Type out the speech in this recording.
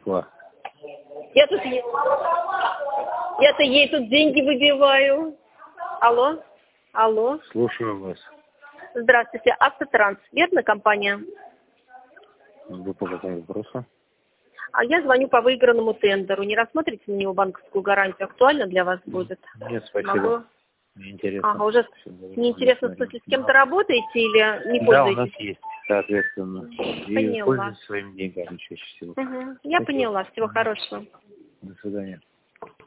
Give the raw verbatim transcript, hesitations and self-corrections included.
Москва. Я тут... е- Я-то ей тут деньги выбиваю. Алло? Алло? Слушаю вас. Здравствуйте. Автотранс. Верно, компания? Вы по какому вопросу? А я звоню по выигранному тендеру. Не рассмотрите на него банковскую гарантию? Актуально для вас будет? Нет, спасибо. Могу? Неинтересно. Ага, уже неинтересно, в смысле, с кем-то работаете или не Да, у нас пользуетесь? есть, соответственно. И Поняла. пользуюсь своими деньгами чаще всего. Угу. Я Спасибо. поняла. Всего хорошего. До свидания.